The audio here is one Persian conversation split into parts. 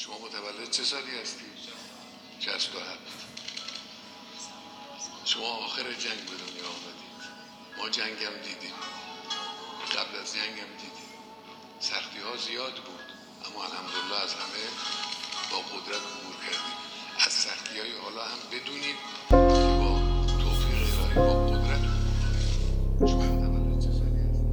شما متولد چه سالی هستی؟ 67. شما آخر جنگ به دنیا آمدید. ما جنگم دیدیم، قبل از جنگم دیدیم. سختی ها زیاد بود، اما الحمدلله از همه با قدرت عبور کردیم. از سختی های حالا هم بدونید که با توفیق الهی با قدرت عبور کنید. شما متولد چه سالی هستی؟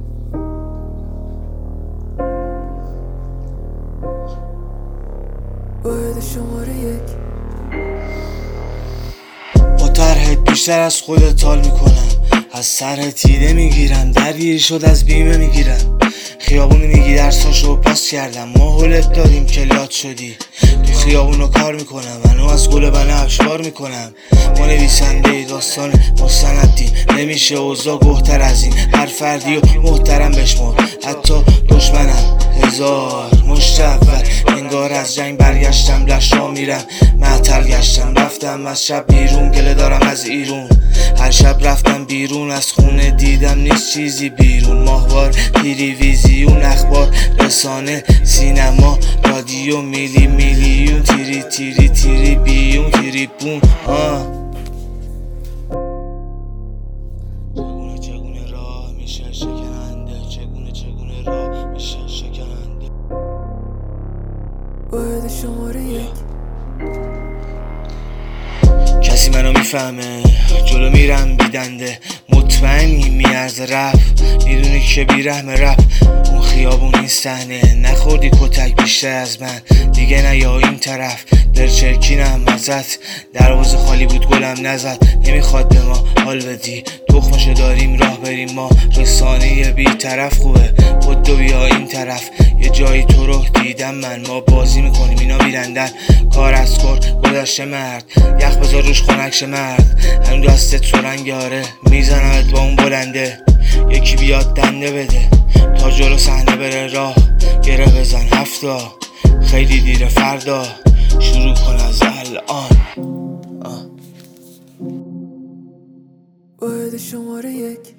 واحد شماره 1. با طرحت بیشتر از خودت حال میکنم، از سر تیره میگیرم، درگیر شد از بیمه میگیرم. خیابون میگی درساشو پاس کردم، ما هلت دادیم که لات شدی. تو خیابونو کار میکنم، منو از گل بنفش بار میکنم. ما نویسنده داستان مستندیم، نمیشه اوضاع گهتر از این. هر فردی و محترم بشمر، حتی دشمنم. هزار مشت اول انگار از جنگ برگشتم، لشا میرم معطل گشتم. رفتم از شب بیرون، گله دارم از ایرون. هر شب رفتم بیرون از خونه، دیدم نیست چیزی بیرون. ماهوار، تلویزیون، اخبار، رسانه، سینما، رادیو، میلیون، تیری بیون، تریبون. چگونه راه میشه شکننده، چگونه راه میشه شکننده. واحد شماره 1. کسی منو میفهمه، جلو میرم بیدنده، مطمئنی میارزه رفت، میدونی که بیرحم رفت. اون خیابون این صحنه، نخوردی کتک بیشتر از من، دیگه نیا این طرف. دلچرکینم ازت، دروازه خالی بود گلم نزد. نمیخواد به ما حال بدی، تخمشو داریم راه بریم ما. رسانه بی طرف خوبه، خود بیا این طرف. یه جایی تو رو دیدم من، ما بازی میکنیم اینا میرندن. کار از کار گذشته مرد، یخ بذار روش خنکش مرد. هنو دستت سرنگ آره، میزنمت با اون بلنده. یکی بیاد دنده بده تا جلو صحنه بره راه. گره بزن هفتا، خیلی دیره فردا، شروع کن از الان. واحد شماره 1.